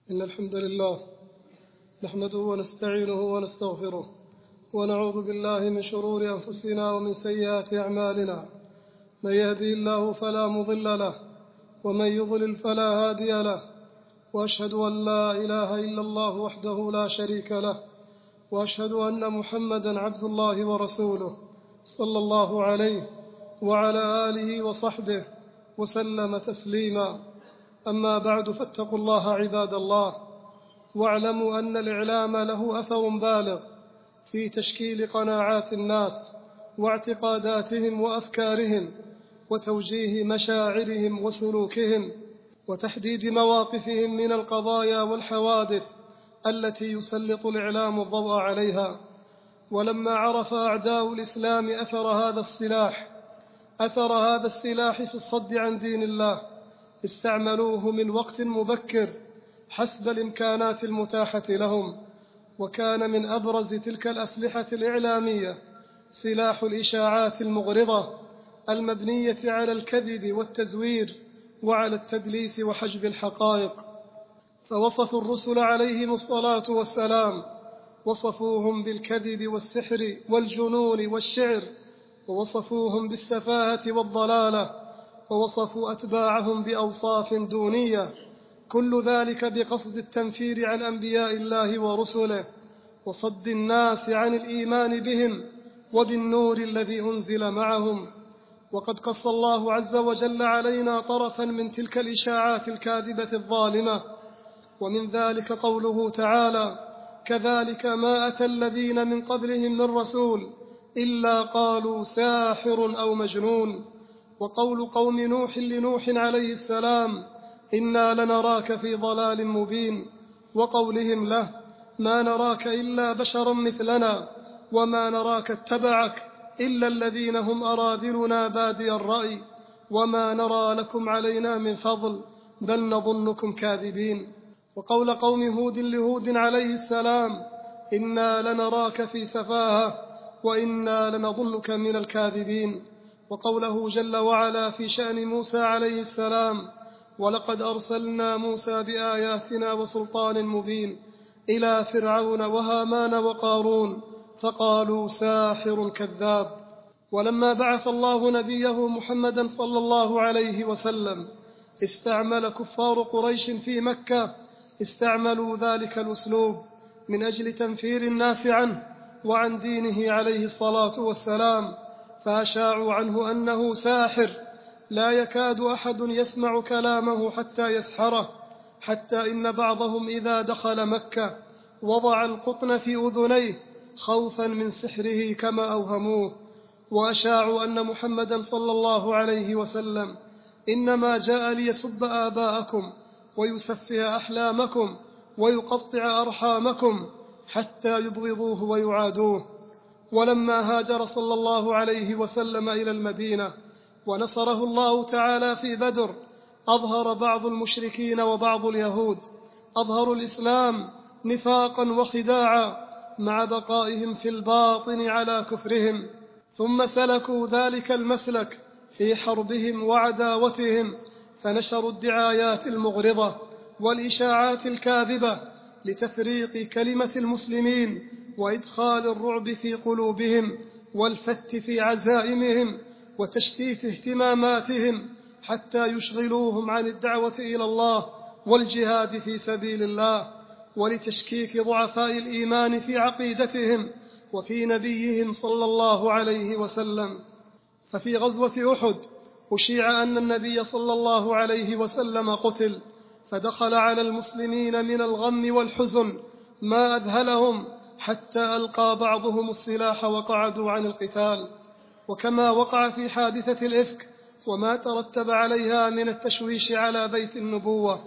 إن الحمد لله نحمده ونستعينه ونستغفره ونعوذ بالله من شرور أنفسنا ومن سيئات أعمالنا. من يهدي الله فلا مضل له ومن يضلل فلا هادي له، وأشهد أن لا إله إلا الله وحده لا شريك له، وأشهد أن محمدا عبد الله ورسوله صلى الله عليه وعلى آله وصحبه وسلم تسليما. أما بعد، فاتقوا الله عباد الله، واعلموا أن الإعلام له أثر بالغ في تشكيل قناعات الناس واعتقاداتهم وأفكارهم وتوجيه مشاعرهم وسلوكهم وتحديد مواقفهم من القضايا والحوادث التي يسلط الإعلام الضوء عليها. ولما عرف أعداء الإسلام أثر هذا السلاح في الصد عن دين الله، استعملوه من وقت مبكر حسب الإمكانات المتاحة لهم. وكان من أبرز تلك الأسلحة الإعلامية سلاح الإشاعات المغرضة المبنية على الكذب والتزوير وعلى التدليس وحجب الحقائق. فوصفوا الرسل عليهم الصلاة والسلام، وصفوهم بالكذب والسحر والجنون والشعر، ووصفوهم بالسفاهة والضلالة، ووصفوا أتباعهم بأوصاف دونية، كل ذلك بقصد التنفير عن أنبياء الله ورسله وصد الناس عن الإيمان بهم وبالنور الذي أنزل معهم. وقد قص الله عز وجل علينا طرفا من تلك الإشاعات الكاذبة الظالمة، ومن ذلك قوله تعالى: كذلك ما أتى الذين من قبلهم من رسول إلا قالوا ساحر أو مجنون. وقول قوم نوح لنوح عليه السلام: إنا لنراك في ضلال مبين. وقولهم له: ما نراك إلا بشرا مثلنا وما نراك اتبعك إلا الذين هم أراذلنا بادي الرأي وما نرى لكم علينا من فضل بل نظنكم كاذبين. وقول قوم هود لهود عليه السلام: إنا لنراك في سفاهة وإنا لنظنك من الكاذبين. وقوله جل وعلا في شأن موسى عليه السلام: ولقد أرسلنا موسى بآياتنا وسلطان مبين إلى فرعون وهامان وقارون فقالوا ساحر كذاب. ولما بعث الله نبيه محمدا صلى الله عليه وسلم استعمل كفار قريش في مكة استعملوا ذلك الأسلوب من أجل تنفير الناس عنه وعن دينه عليه الصلاة والسلام، فأشاعوا عنه أنه ساحر لا يكاد أحد يسمع كلامه حتى يسحره، حتى إن بعضهم إذا دخل مكة وضع القطن في أذنيه خوفا من سحره كما أوهموه. وأشاعوا أن محمدا صلى الله عليه وسلم إنما جاء ليسب آباءكم ويسفه أحلامكم ويقطع أرحامكم حتى يبغضوه ويعادوه. ولما هاجر صلى الله عليه وسلم إلى المدينة ونصره الله تعالى في بدر، أظهر بعض المشركين وبعض اليهود أظهروا الإسلام نفاقا وخداعا مع بقائهم في الباطن على كفرهم، ثم سلكوا ذلك المسلك في حربهم وعداوتهم، فنشروا الدعايات المغرضة والإشاعات الكاذبة لتفريق كلمة المسلمين وإدخال الرعب في قلوبهم والفت في عزائمهم وتشتيت اهتماماتهم حتى يشغلوهم عن الدعوة إلى الله والجهاد في سبيل الله، ولتشكيك ضعفاء الإيمان في عقيدتهم وفي نبيهم صلى الله عليه وسلم. ففي غزوة أحد أشيع أن النبي صلى الله عليه وسلم قتل، فدخل على المسلمين من الغم والحزن ما أذهلهم حتى ألقى بعضهم السلاح وقعدوا عن القتال. وكما وقع في حادثة الإفك وما ترتب عليها من التشويش على بيت النبوة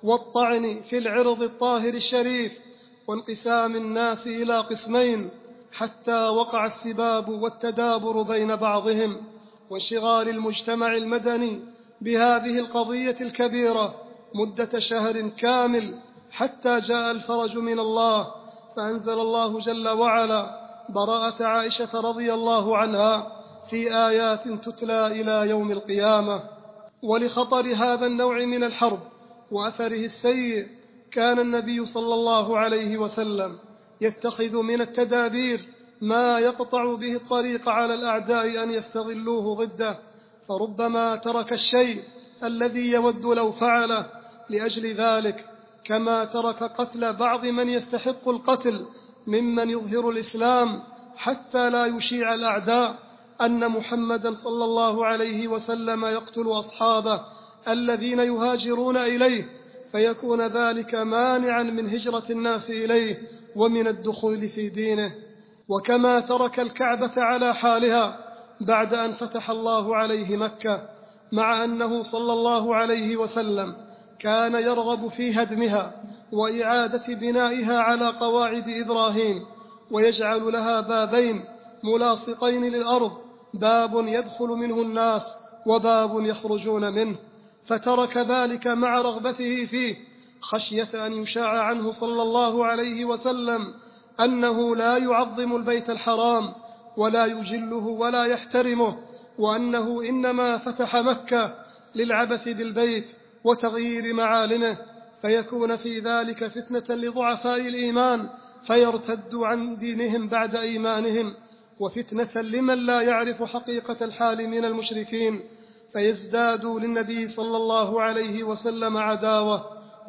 والطعن في العرض الطاهر الشريف وانقسام الناس إلى قسمين حتى وقع السباب والتدابر بين بعضهم وانشغال المجتمع المدني بهذه القضية الكبيرة مدة شهر كامل حتى جاء الفرج من الله، فأنزل الله جل وعلا براءة عائشة رضي الله عنها في آيات تتلى إلى يوم القيامة. ولخطر هذا النوع من الحرب وأثره السيء كان النبي صلى الله عليه وسلم يتخذ من التدابير ما يقطع به الطريق على الأعداء أن يستغلوه ضده، فربما ترك الشيء الذي يود لو فعله لأجل ذلك، كما ترك قتل بعض من يستحق القتل ممن يظهر الإسلام حتى لا يشيع الأعداء أن محمدا صلى الله عليه وسلم يقتل أصحابه الذين يهاجرون إليه، فيكون ذلك مانعا من هجرة الناس إليه ومن الدخول في دينه. وكما ترك الكعبة على حالها بعد أن فتح الله عليه مكة، مع أنه صلى الله عليه وسلم كان يرغب في هدمها وإعادة بنائها على قواعد إبراهيم، ويجعل لها بابين ملاصقين للأرض، باب يدخل منه الناس وباب يخرجون منه، فترك ذلك مع رغبته فيه خشية أن يشاع عنه صلى الله عليه وسلم أنه لا يعظم البيت الحرام ولا يجله ولا يحترمه، وأنه إنما فتح مكة للعبث بالبيت وتغيير معالمه، فيكون في ذلك فتنة لضعفاء الإيمان فيرتدوا عن دينهم بعد إيمانهم، وفتنة لمن لا يعرف حقيقة الحال من المشركين فيزدادوا للنبي صلى الله عليه وسلم عداوة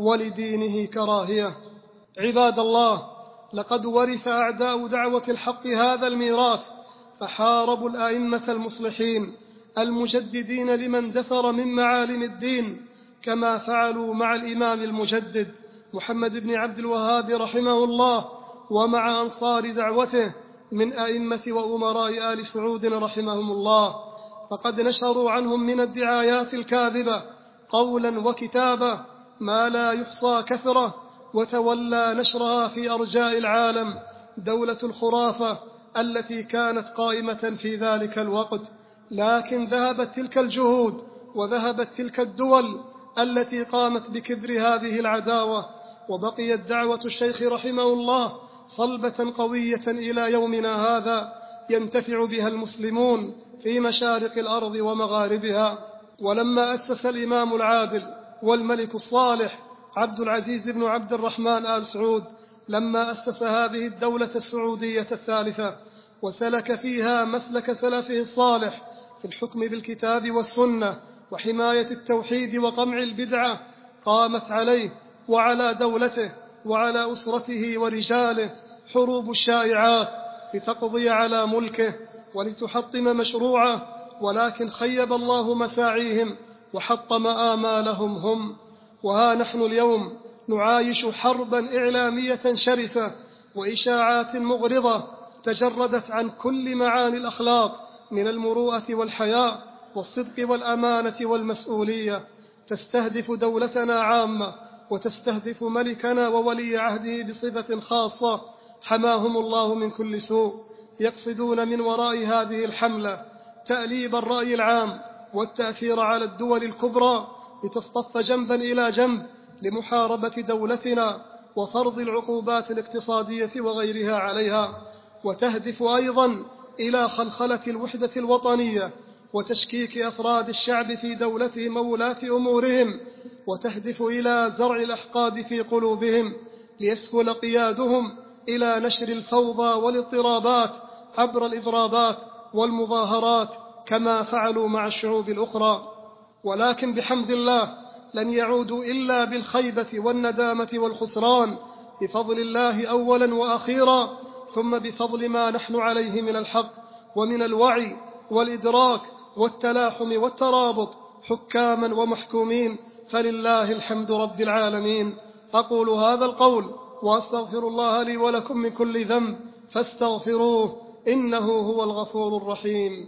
ولدينه كراهية. عباد الله، لقد ورث أعداء دعوة الحق هذا الميراث، فحاربوا الأئمة المصلحين المجددين لمن دثر من معالم الدين، كما فعلوا مع الإمام المجدد محمد بن عبد الوهاب رحمه الله، ومع أنصار دعوته من أئمة وأمراء آل سعود رحمهم الله، فقد نشروا عنهم من الدعايات الكاذبة قولا وكتابة ما لا يحصى كثرة، وتولى نشرها في أرجاء العالم دولة الخرافة التي كانت قائمة في ذلك الوقت. لكن ذهبت تلك الجهود وذهبت تلك الدول التي قامت بكبر هذه العداوة، وبقيت دعوة الشيخ رحمه الله صلبة قوية إلى يومنا هذا ينتفع بها المسلمون في مشارق الأرض ومغاربها. ولما أسس الإمام العادل والملك الصالح عبد العزيز بن عبد الرحمن آل سعود، لما أسس هذه الدولة السعودية الثالثة وسلك فيها مسلك سلفه الصالح في الحكم بالكتاب والسنة وحماية التوحيد وقمع البدعة، قامت عليه وعلى دولته وعلى أسرته ورجاله حروب الشائعات لتقضي على ملكه ولتحطم مشروعه، ولكن خيب الله مساعيهم وحطم آمالهم هم. وها نحن اليوم نعايش حربا إعلامية شرسة وإشاعات مغرضة تجردت عن كل معاني الأخلاق من المروءة والحياء والصدق والأمانة والمسؤولية، تستهدف دولتنا عامة وتستهدف ملكنا وولي عهده بصفة خاصة حماهم الله من كل سوء. يقصدون من وراء هذه الحملة تأليب الرأي العام والتأثير على الدول الكبرى لتصطف جنبا إلى جنب لمحاربة دولتنا وفرض العقوبات الاقتصادية وغيرها عليها، وتهدف أيضا إلى خلخلة الوحدة الوطنية وتشكيك أفراد الشعب في دولتهم وولاة أمورهم، وتهدف إلى زرع الأحقاد في قلوبهم ليسهل قيادهم إلى نشر الفوضى والاضطرابات عبر الإضرابات والمظاهرات كما فعلوا مع الشعوب الأخرى. ولكن بحمد الله لن يعودوا إلا بالخيبة والندامة والخسران، بفضل الله أولا وأخيرا، ثم بفضل ما نحن عليه من الحق ومن الوعي والإدراك والتلاحم والترابط حكاما ومحكومين، فلله الحمد رب العالمين. أقول هذا القول وأستغفر الله لي ولكم من كل ذنب فاستغفروه إنه هو الغفور الرحيم.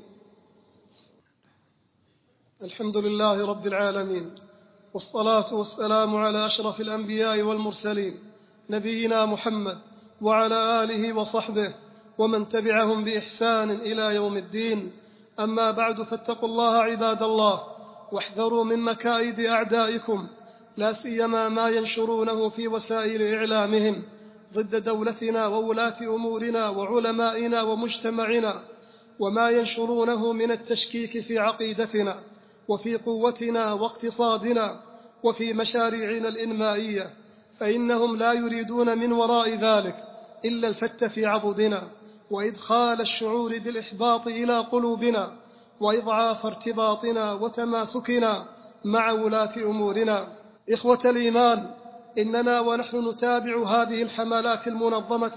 الحمد لله رب العالمين، والصلاة والسلام على أشرف الأنبياء والمرسلين نبينا محمد وعلى آله وصحبه ومن تبعهم بإحسان إلى يوم الدين. أما بعد، فاتقوا الله عباد الله، واحذروا من مكائد أعدائكم، لا سيما ما ينشرونه في وسائل إعلامهم ضد دولتنا وولاة أمورنا وعلمائنا ومجتمعنا، وما ينشرونه من التشكيك في عقيدتنا وفي قوتنا واقتصادنا وفي مشاريعنا الإنمائية، فإنهم لا يريدون من وراء ذلك إلا الفت في عضدنا وإدخال الشعور بالإحباط إلى قلوبنا وإضعاف ارتباطنا وتماسكنا مع ولاة أمورنا. إخوة الإيمان، إننا ونحن نتابع هذه الحملات المنظمة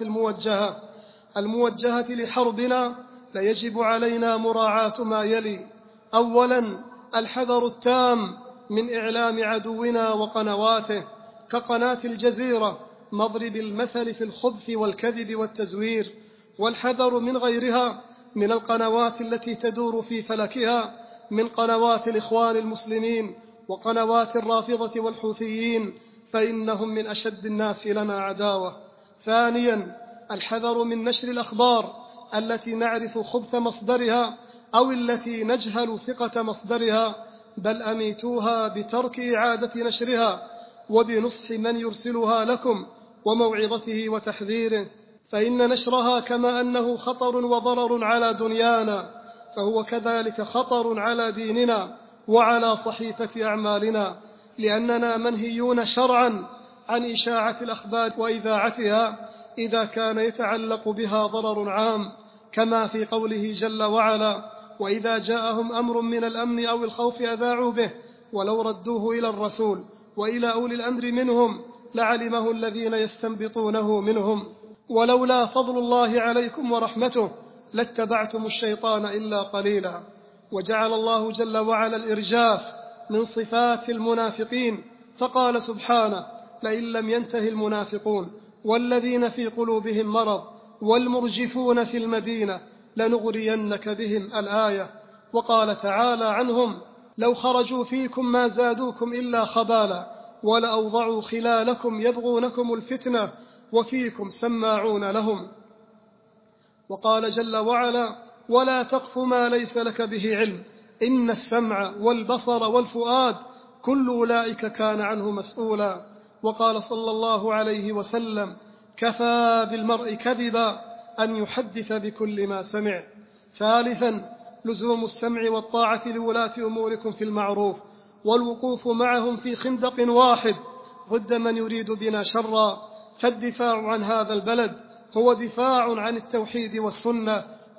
الموجهة لحربنا ليجب علينا مراعاة ما يلي: أولاً، الحذر التام من إعلام عدونا وقنواته كقناة الجزيرة مضرب المثل في الخبث والكذب والتزوير، والحذر من غيرها من القنوات التي تدور في فلكها من قنوات الإخوان المسلمين وقنوات الرافضة والحوثيين، فإنهم من أشد الناس لنا عداوة. ثانياً، الحذر من نشر الأخبار التي نعرف خبث مصدرها أو التي نجهل ثقة مصدرها، بل أميتوها بترك إعادة نشرها وبنصح من يرسلها لكم وموعظته وتحذيره، فإن نشرها كما أنه خطر وضرر على دنيانا فهو كذلك خطر على ديننا وعلى صحيفة أعمالنا، لأننا منهيون شرعا عن إشاعة الأخبار وإذاعتها إذا كان يتعلق بها ضرر عام، كما في قوله جل وعلا: وإذا جاءهم أمر من الأمن أو الخوف أذاعوا به ولو ردوه إلى الرسول وإلى أولي الأمر منهم لعلمه الذين يستنبطونه منهم، ولولا فضل الله عليكم ورحمته لاتبعتم الشيطان إلا قليلا. وجعل الله جل وعلا الإرجاف من صفات المنافقين، فقال سبحانه: لئن لم ينته المنافقون والذين في قلوبهم مرض والمرجفون في المدينة لنغرينك بهم الآية. وقال تعالى عنهم: لو خرجوا فيكم ما زادوكم إلا خبالا ولأوضعوا خلالكم يبغونكم الفتنة وفيكم سماعون لهم. وقال جل وعلا: ولا تقف ما ليس لك به علم إن السمع والبصر والفؤاد كل أولئك كان عنه مسؤولا. وقال صلى الله عليه وسلم: كفى بالمرء كذبا أن يحدث بكل ما سمع. ثالثا، لزوم السمع والطاعة لولاة أموركم في المعروف والوقوف معهم في خندق واحد ضد من يريد بنا شرا، فالدفاع عن هذا البلد هو دفاع عن التوحيد والسنة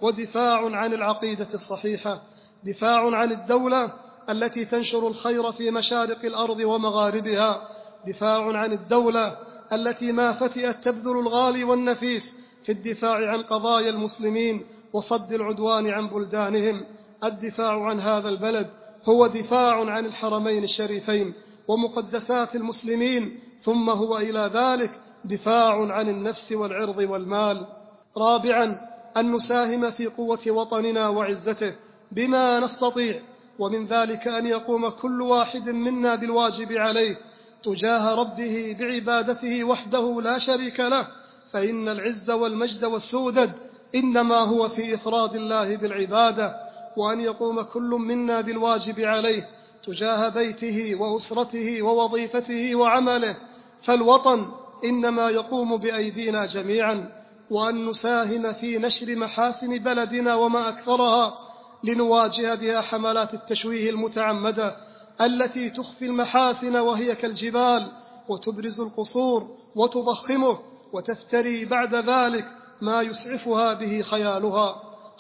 ودفاع عن العقيدة الصحيحة، دفاع عن الدولة التي تنشر الخير في مشارق الأرض ومغاربها، دفاع عن الدولة التي ما فتئت تبذل الغالي والنفيس في الدفاع عن قضايا المسلمين وصد العدوان عن بلدانهم. الدفاع عن هذا البلد هو دفاع عن الحرمين الشريفين ومقدسات المسلمين، ثم هو إلى ذلك دفاع عن النفس والعرض والمال. رابعا، أن نساهم في قوة وطننا وعزته بما نستطيع، ومن ذلك أن يقوم كل واحد منا بالواجب عليه تجاه ربه بعبادته وحده لا شريك له، فإن العز والمجد والسودد إنما هو في إفراد الله بالعبادة، وأن يقوم كل منا بالواجب عليه تجاه بيته وأسرته ووظيفته وعمله، فالوطن إنما يقوم بأيدينا جميعا، وأن نساهم في نشر محاسن بلدنا وما أكثرها لنواجه بها حملات التشويه المتعمدة التي تخفي المحاسن وهي كالجبال وتبرز القصور وتضخمه وتفتري بعد ذلك ما يسعفها به خيالها.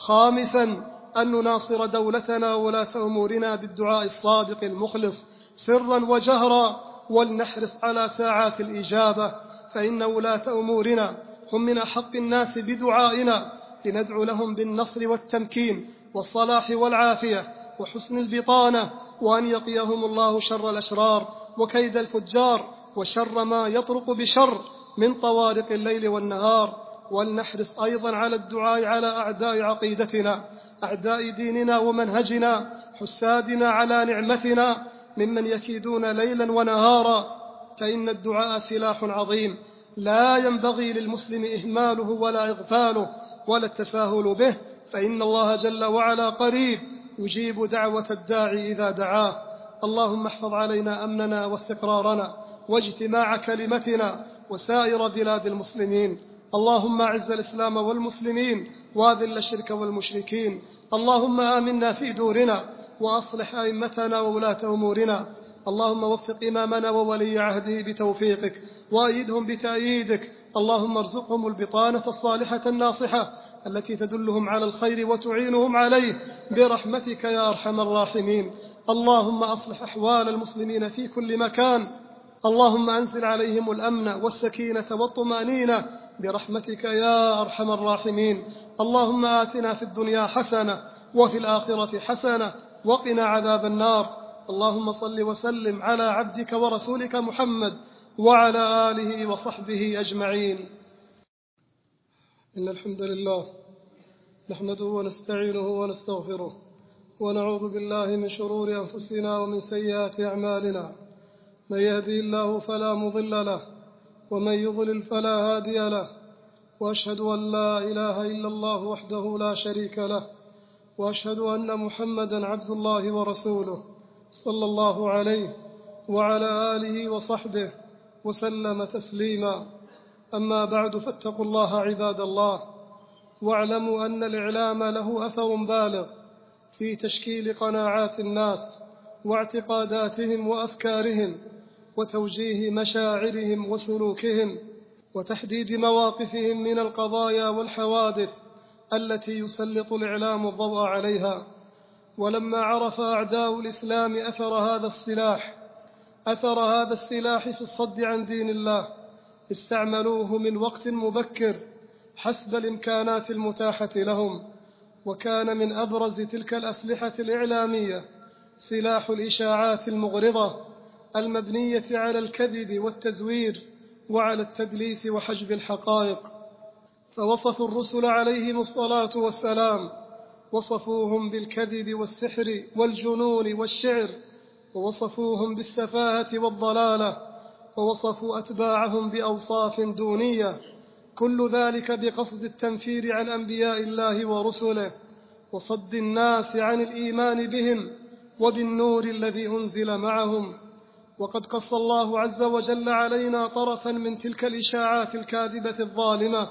خامسا، أن نناصر دولتنا وولاة أمورنا بالدعاء الصادق المخلص سرا وجهرا، ولنحرص على ساعات الإجابة، فإن ولاة أمورنا هم من أحق الناس بدعائنا لندعو لهم بالنصر والتمكين والصلاح والعافية وحسن البطانة، وأن يقيهم الله شر الأشرار وكيد الفجار وشر ما يطرق بشر من طوارق الليل والنهار. ولنحرص أيضا على الدعاء على أعداء عقيدتنا، أعداء ديننا ومنهجنا، حسادنا على نعمتنا ممن يكيدون ليلا ونهارا، فإن الدعاء سلاح عظيم لا ينبغي للمسلم إهماله ولا إغفاله ولا التساهل به، فإن الله جل وعلا قريب يجيب دعوة الداعي إذا دعاه. اللهم احفظ علينا أمننا واستقرارنا واجتماع كلمتنا وسائر بلاد المسلمين. اللهم أعز الإسلام والمسلمين وأذل الشرك والمشركين. اللهم آمنا في دورنا وأصلح أئمتنا وولاة أمورنا. اللهم وفق إمامنا وولي عهده بتوفيقك وأيدهم بتأييدك. اللهم ارزقهم البطانة الصالحة الناصحة التي تدلهم على الخير وتعينهم عليه برحمتك يا أرحم الراحمين. اللهم أصلح أحوال المسلمين في كل مكان. اللهم أنزل عليهم الأمن والسكينة والطمأنينة برحمتك يا أرحم الراحمين. اللهم آتنا في الدنيا حسنة وفي الآخرة حسنة وقنا عذاب النار. اللهم صل وسلم على عبدك ورسولك محمد وعلى آله وصحبه أجمعين. إن الحمد لله نحمده ونستعينه ونستغفره ونعوذ بالله من شرور أنفسنا ومن سيئات أعمالنا. من يهدي الله فلا مضل له ومن يضلل فلا هادي له، وأشهد أن لا إله إلا الله وحده لا شريك له، وأشهد أن محمدا عبد الله ورسوله صلى الله عليه وعلى آله وصحبه وسلم تسليما. أما بعد، فاتقوا الله عباد الله، واعلموا أن الإعلام له أثر بالغ في تشكيل قناعات الناس واعتقاداتهم وأفكارهم وتوجيه مشاعرهم وسلوكهم وتحديد مواقفهم من القضايا والحوادث التي يسلط الإعلام الضوء عليها. ولما عرف أعداء الإسلام أثر هذا السلاح في الصد عن دين الله، استعملوه من وقت مبكر حسب الإمكانات المتاحة لهم. وكان من أبرز تلك الأسلحة الإعلامية سلاح الإشاعات المغرضة المبنية على الكذب والتزوير وعلى التدليس وحجب الحقائق. فوصفوا الرسل عليهم الصلاة والسلام، وصفوهم بالكذب والسحر والجنون والشعر، ووصفوهم بالسفاهة والضلالة، ووصفوا أتباعهم بأوصاف دونية، كل ذلك بقصد التنفير عن أنبياء الله ورسله وصد الناس عن الإيمان بهم وبالنور الذي أنزل معهم. وقد قص الله عز وجل علينا طرفا من تلك الإشاعات الكاذبة الظالمة،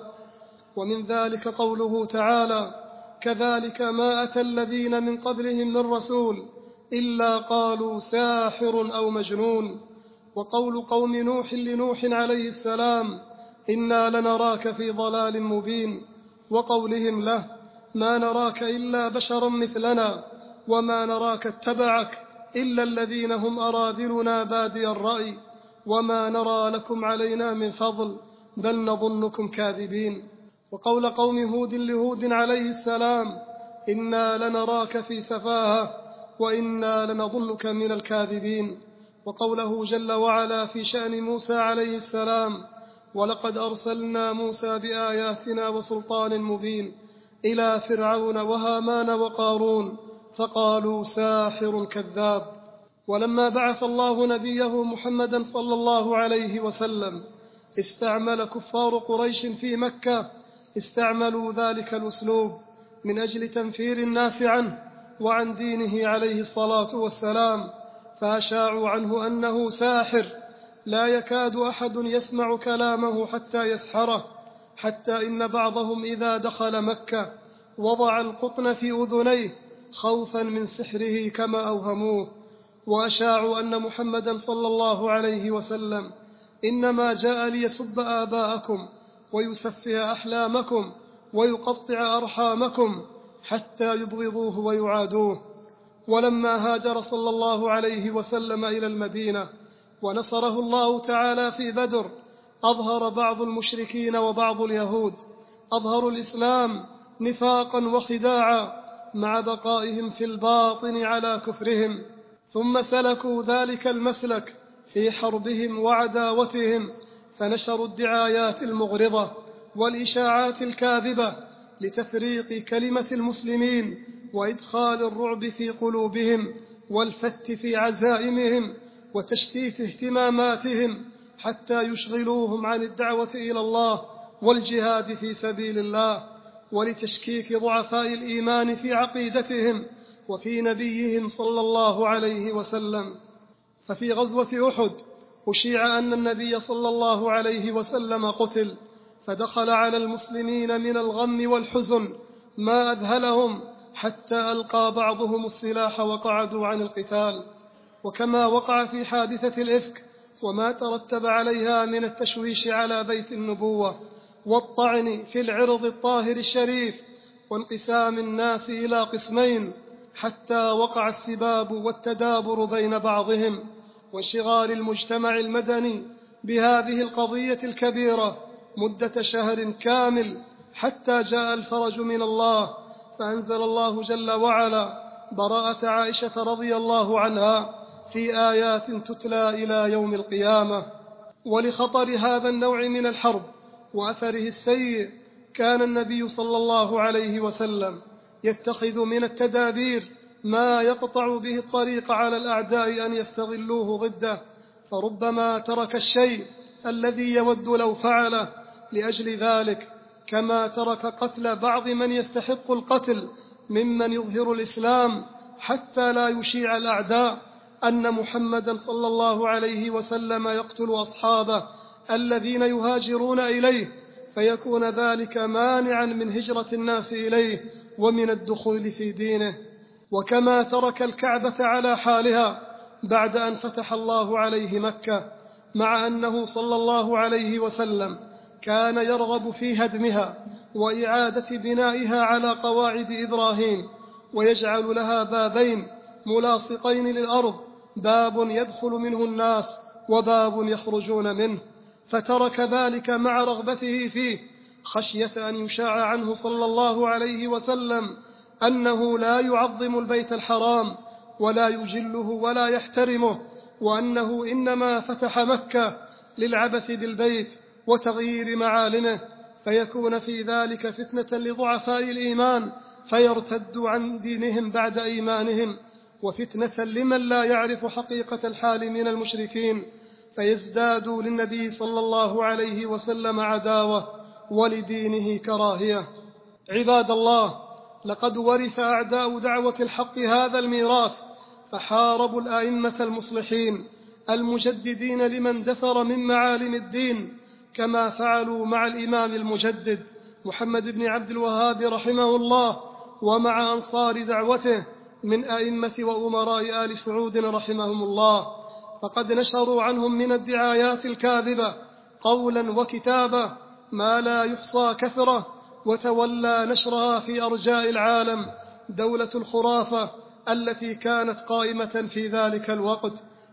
ومن ذلك قوله تعالى: كذلك ما أتى الذين من قبلهم من رسول إلا قالوا ساحر أو مجنون. وقول قوم نوح لنوح عليه السلام: إنا لنراك في ضلال مبين. وقولهم له: ما نراك إلا بشرا مثلنا وما نراك اتبعك إلا الذين هم أراذلنا بادي الرأي وما نرى لكم علينا من فضل بل نظنكم كاذبين. وقول قوم هود لهود عليه السلام: إنا لنراك في سفاهة وإنا لنظنك من الكاذبين. وقوله جل وعلا في شأن موسى عليه السلام: ولقد أرسلنا موسى بآياتنا وسلطان مبين إلى فرعون وهامان وقارون فقالوا ساحر كذاب. ولما بعث الله نبيه محمدا صلى الله عليه وسلم استعمل كفار قريش في مكة استعملوا ذلك الأسلوب من أجل تنفير الناس عنه وعن دينه عليه الصلاة والسلام، فأشاعوا عنه أنه ساحر لا يكاد أحد يسمع كلامه حتى يسحره، حتى إن بعضهم إذا دخل مكة وضع القطن في أذنيه خوفا من سحره كما أوهموه. وأشاعوا أن محمدا صلى الله عليه وسلم إنما جاء ليسب آباءكم ويسفه أحلامكم ويقطع أرحامكم حتى يبغضوه ويعادوه. ولما هاجر صلى الله عليه وسلم إلى المدينة ونصره الله تعالى في بدر، أظهر بعض المشركين وبعض اليهود أظهروا الإسلام نفاقا وخداعا مع بقائهم في الباطن على كفرهم، ثم سلكوا ذلك المسلك في حربهم وعداوتهم، فنشروا الدعايات المغرضة والإشاعات الكاذبة لتفريق كلمة المسلمين وإدخال الرعب في قلوبهم والفت في عزائمهم وتشتيت اهتماماتهم حتى يشغلوهم عن الدعوة إلى الله والجهاد في سبيل الله، ولتشكيك ضعفاء الإيمان في عقيدتهم وفي نبيهم صلى الله عليه وسلم. ففي غزوة أحد أشيع أن النبي صلى الله عليه وسلم قتل، فدخل على المسلمين من الغم والحزن ما أذهلهم حتى ألقى بعضهم السلاح وقعدوا عن القتال. وكما وقع في حادثة الإفك وما ترتب عليها من التشويش على بيت النبوة والطعن في العرض الطاهر الشريف وانقسام الناس إلى قسمين حتى وقع السباب والتدابر بين بعضهم وانشغال المجتمع المدني بهذه القضية الكبيرة مدة شهر كامل حتى جاء الفرج من الله، فأنزل الله جل وعلا براءة عائشة رضي الله عنها في آيات تتلى إلى يوم القيامة. ولخطر هذا النوع من الحرب وأثره السيء كان النبي صلى الله عليه وسلم يتخذ من التدابير ما يقطع به الطريق على الأعداء أن يستغلوه ضده، فربما ترك الشيء الذي يود لو فعله لأجل ذلك، كما ترك قتل بعض من يستحق القتل ممن يظهر الإسلام حتى لا يشيع الأعداء أن محمدا صلى الله عليه وسلم يقتل أصحابه الذين يهاجرون إليه، فيكون ذلك مانعا من هجرة الناس إليه ومن الدخول في دينه. وكما ترك الكعبة على حالها بعد أن فتح الله عليه مكة، مع أنه صلى الله عليه وسلم كان يرغب في هدمها وإعادة بنائها على قواعد إبراهيم، ويجعل لها بابين ملاصقين للأرض، باب يدخل منه الناس وباب يخرجون منه، فترك ذلك مع رغبته فيه خشية أن يشاع عنه صلى الله عليه وسلم أنه لا يعظم البيت الحرام ولا يجله ولا يحترمه، وأنه إنما فتح مكة للعبث بالبيت وتغيير معالمه، فيكون في ذلك فتنة لضعفاء الإيمان فيرتدوا عن دينهم بعد إيمانهم، وفتنة لمن لا يعرف حقيقة الحال من المشركين فيزدادوا للنبي صلى الله عليه وسلم عداوة ولدينه كراهية. عباد الله، لقد ورث أعداء دعوة الحق هذا الميراث، فحاربوا الأئمة المصلحين المجددين لمن دثر من معالم الدين، كما فعلوا مع الإمام المجدد محمد بن عبد الوهاب رحمه الله ومع أنصار دعوته من أئمة وأمراء آل سعود رحمهم الله، فقد نشروا عنهم من الدعايات الكاذبة قولا وكتابة ما لا يحصى كثرة، وتولى نشرها في أرجاء العالم دولة الخرافة التي كانت قائمة في ذلك الوقت.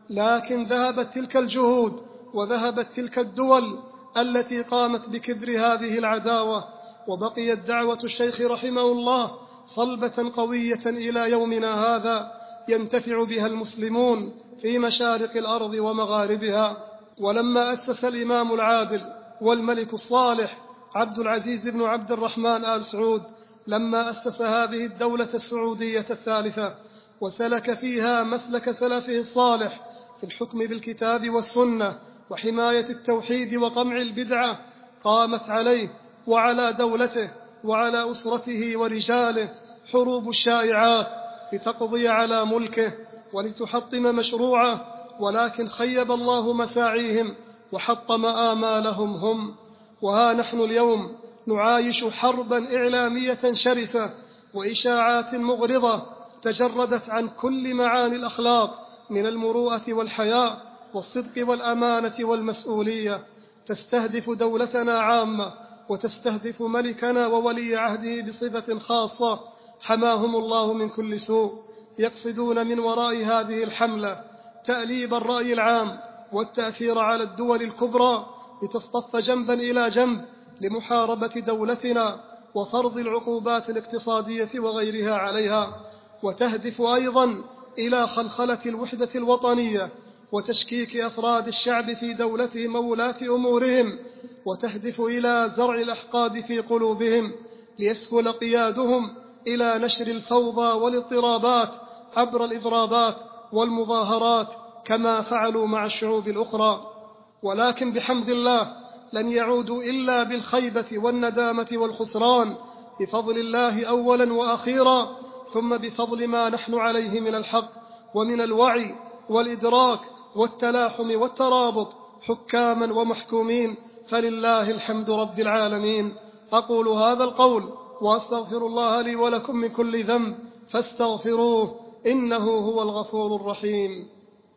لكن ذهبت تلك الجهود وذهبت تلك الدول التي قامت بكبر هذه العداوة، وبقيت دعوة الشيخ رحمه الله صلبة قوية إلى يومنا هذا ينتفع بها المسلمون في مشارق الأرض ومغاربها. ولما أسس الإمام العادل والملك الصالح عبد العزيز بن عبد الرحمن آل سعود، لما أسس هذه الدولة السعودية الثالثة وسلك فيها مسلك سلفه الصالح في الحكم بالكتاب والسنة وحماية التوحيد وقمع البدعة، قامت عليه وعلى دولته وعلى أسرته ورجاله حروب الشائعات لتقضي على ملكه ولتحطم مشروعه، ولكن خيب الله مساعيهم وحطم آمالهم هم. وها نحن اليوم نعايش حربا إعلامية شرسة وإشاعات مغرضة تجردت عن كل معاني الأخلاق من المروءة والحياء والصدق والأمانة والمسؤولية، تستهدف دولتنا عامة وتستهدف ملكنا وولي عهده بصفة خاصة حماهم الله من كل سوء. يقصدون من وراء هذه الحملة تأليب الرأي العام والتأثير على الدول الكبرى لتصطف جنبا إلى جنب لمحاربة دولتنا وفرض العقوبات الاقتصادية وغيرها عليها، وتهدف أيضا إلى خلخلة الوحدة الوطنية وتشكيك أفراد الشعب في دولتهم وولاة أمورهم، وتهدف إلى زرع الأحقاد في قلوبهم ليسهل قيادهم إلى نشر الفوضى والاضطرابات عبر الإضرابات والمظاهرات كما فعلوا مع الشعوب الأخرى. ولكن بحمد الله لن يعودوا إلا بالخيبة والندامة والخسران، بفضل الله أولا وأخيرا، ثم بفضل ما نحن عليه من الحق ومن الوعي والإدراك والتلاحم والترابط حكاما ومحكومين، فلله الحمد رب العالمين. أقول هذا القول وأستغفر الله لي ولكم من كل ذنب فاستغفروه إنه هو الغفور الرحيم.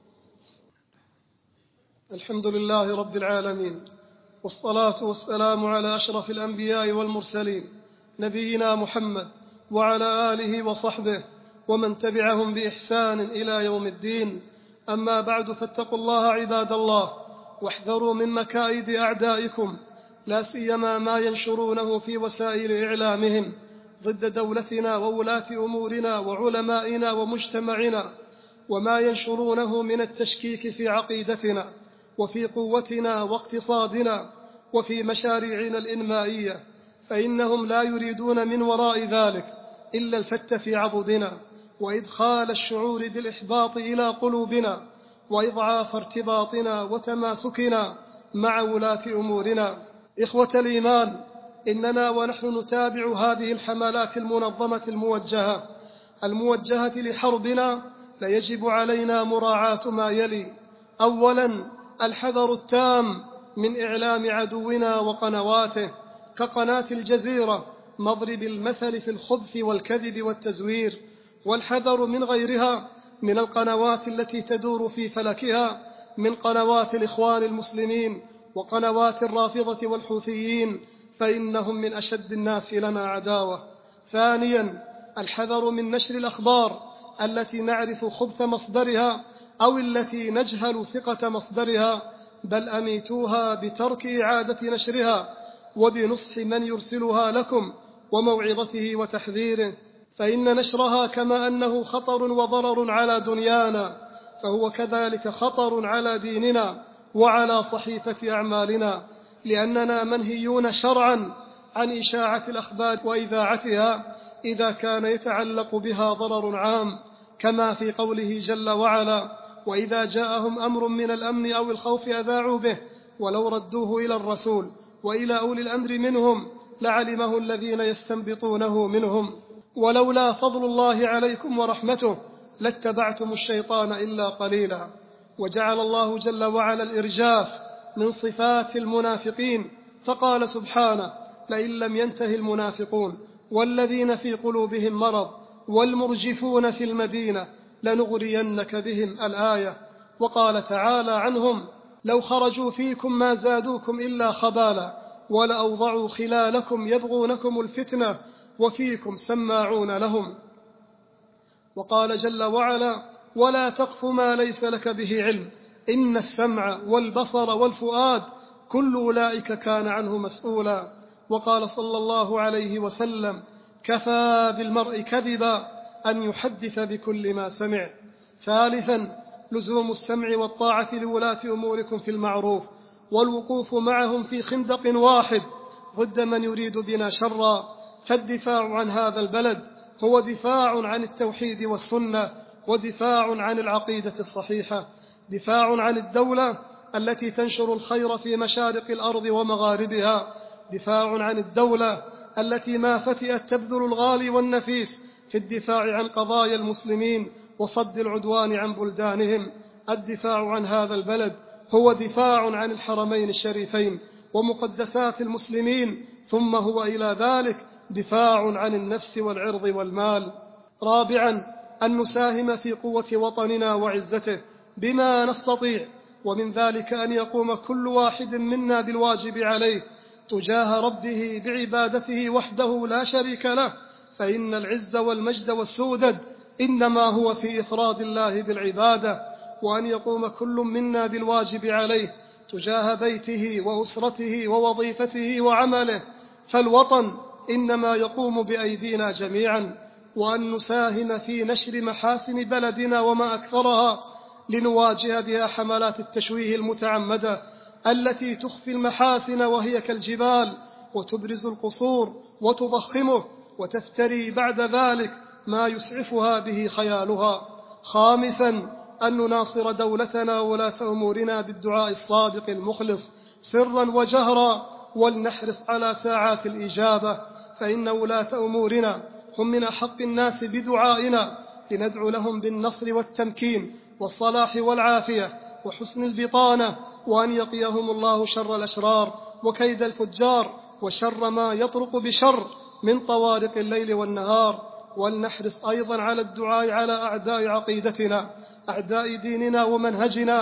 الحمد لله رب العالمين، والصلاة والسلام على أشرف الأنبياء والمرسلين نبينا محمد وعلى آله وصحبه ومن تبعهم بإحسان إلى يوم الدين. أما بعد، فاتقوا الله عباد الله، واحذروا من مكائد أعدائكم، لا سيما ما ينشرونه في وسائل إعلامهم ضد دولتنا وولاة أمورنا وعلمائنا ومجتمعنا، وما ينشرونه من التشكيك في عقيدتنا وفي قوتنا واقتصادنا وفي مشاريعنا الإنمائية، فإنهم لا يريدون من وراء ذلك إلا الفت في عضدنا وإدخال الشعور بالإحباط إلى قلوبنا وإضعاف ارتباطنا وتماسكنا مع ولاة أمورنا. إخوة الإيمان، إننا ونحن نتابع هذه الحملات المنظمة الموجهة لحربنا ليجب علينا مراعاة ما يلي: أولاً، الحذر التام من إعلام عدونا وقنواته كقناة الجزيرة مضرب المثل في الخبث والكذب والتزوير، والحذر من غيرها من القنوات التي تدور في فلكها من قنوات الإخوان المسلمين وقنوات الرافضة والحوثيين، فإنهم من أشد الناس لنا عداوة. ثانياً، الحذر من نشر الأخبار التي نعرف خبث مصدرها أو التي نجهل ثقة مصدرها، بل أميتوها بترك إعادة نشرها وبنصح من يرسلها لكم وموعظته وتحذيره، فإن نشرها كما أنه خطر وضرر على دنيانا، فهو كذلك خطر على ديننا وعلى صحيفة أعمالنا، لأننا منهيون شرعا عن إشاعة الأخبار وإذاعتها إذا كان يتعلق بها ضرر عام، كما في قوله جل وعلا: وإذا جاءهم أمر من الأمن أو الخوف أذاعوا به ولو ردوه إلى الرسول وإلى أولي الأمر منهم لعلمه الذين يستنبطونه منهم، ولولا فضل الله عليكم ورحمته لاتبعتم الشيطان إلا قليلا. وجعل الله جل وعلا الإرجاف من صفات المنافقين، فقال سبحانه: لئن لم ينته المنافقون والذين في قلوبهم مرض والمرجفون في المدينة لنغرينك بهم، الآية. وقال تعالى عنهم: لو خرجوا فيكم ما زادوكم إلا خبالا ولأوضعوا خلالكم يبغونكم الفتنة وفيكم سماعون لهم. وقال جل وعلا: ولا تقف ما ليس لك به علم إن السمع والبصر والفؤاد كل أولئك كان عنه مسؤولا. وقال صلى الله عليه وسلم: كفى بالمرء كذبا أن يحدث بكل ما سمع. ثالثا، لزوم السمع والطاعة لولاة أموركم في المعروف، والوقوف معهم في خندق واحد ضد من يريد بنا شرا، فالدفاع عن هذا البلد هو دفاع عن التوحيد والسنة، ودفاع عن العقيدة الصحيحة، دفاع عن الدولة التي تنشر الخير في مشارق الأرض ومغاربها، دفاع عن الدولة التي ما فتئت تبذل الغالي والنفيس في الدفاع عن قضايا المسلمين وصد العدوان عن بلدانهم. الدفاع عن هذا البلد هو دفاع عن الحرمين الشريفين ومقدسات المسلمين، ثم هو إلى ذلك دفاع عن النفس والعرض والمال. رابعا، أن نساهم في قوة وطننا وعزته بما نستطيع، ومن ذلك أن يقوم كل واحد منا بالواجب عليه تجاه ربه بعبادته وحده لا شريك له، فإن العز والمجد والسودد إنما هو في إفراد الله بالعبادة، وأن يقوم كل منا بالواجب عليه تجاه بيته وأسرته ووظيفته وعمله، فالوطن إنما يقوم بأيدينا جميعا، وأن نساهم في نشر محاسن بلدنا وما أكثرها لنواجه بها حملات التشويه المتعمدة التي تخفي المحاسن وهي كالجبال وتبرز القصور وتضخمه وتفتري بعد ذلك ما يسعفها به خيالها. خامسا، أن نناصر دولتنا وولاة أمورنا بالدعاء الصادق المخلص سرا وجهرا، ولنحرص على ساعات الإجابة، فإن ولاة أمورنا هم من أحق الناس بدعائنا، لندعو لهم بالنصر والتمكين والصلاح والعافية وحسن البطانة، وأن يقيهم الله شر الأشرار وكيد الفجار وشر ما يطرق بشر من طوارق الليل والنهار. ولنحرص أيضا على الدعاء على أعداء عقيدتنا، أعداء ديننا ومنهجنا،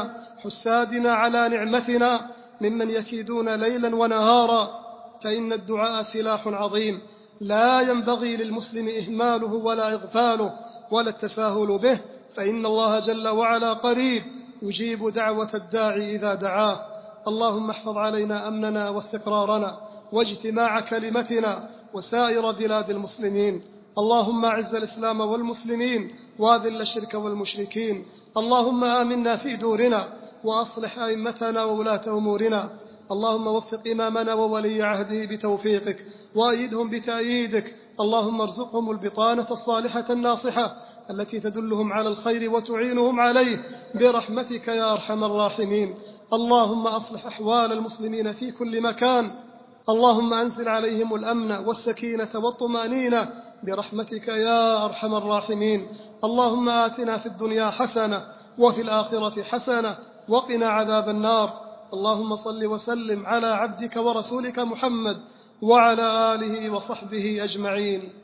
حسادنا على نعمتنا ممن يكيدون ليلا ونهارا، فإن الدعاء سلاح عظيم لا ينبغي للمسلم إهماله ولا إغفاله ولا التساهل به، فإن الله جل وعلا قريب يجيب دعوة الداعي إذا دعاه. اللهم احفظ علينا أمننا واستقرارنا واجتماع كلمتنا وسائر بلاد المسلمين. اللهم أعز الإسلام والمسلمين وأذل الشرك والمشركين. اللهم آمنا في دورنا وأصلح أئمتنا وولاة أمورنا. اللهم وفق إمامنا وولي عهده بتوفيقك وأيدهم بتأييدك. اللهم ارزقهم البطانة الصالحة الناصحة التي تدلهم على الخير وتعينهم عليه برحمتك يا أرحم الراحمين. اللهم أصلح أحوال المسلمين في كل مكان. اللهم أنزل عليهم الأمن والسكينة والطمأنينة برحمتك يا أرحم الراحمين. اللهم آتنا في الدنيا حسنة وفي الآخرة حسنة وقنا عذاب النار. اللهم صل وسلم على عبدك ورسولك محمد وعلى آله وصحبه أجمعين.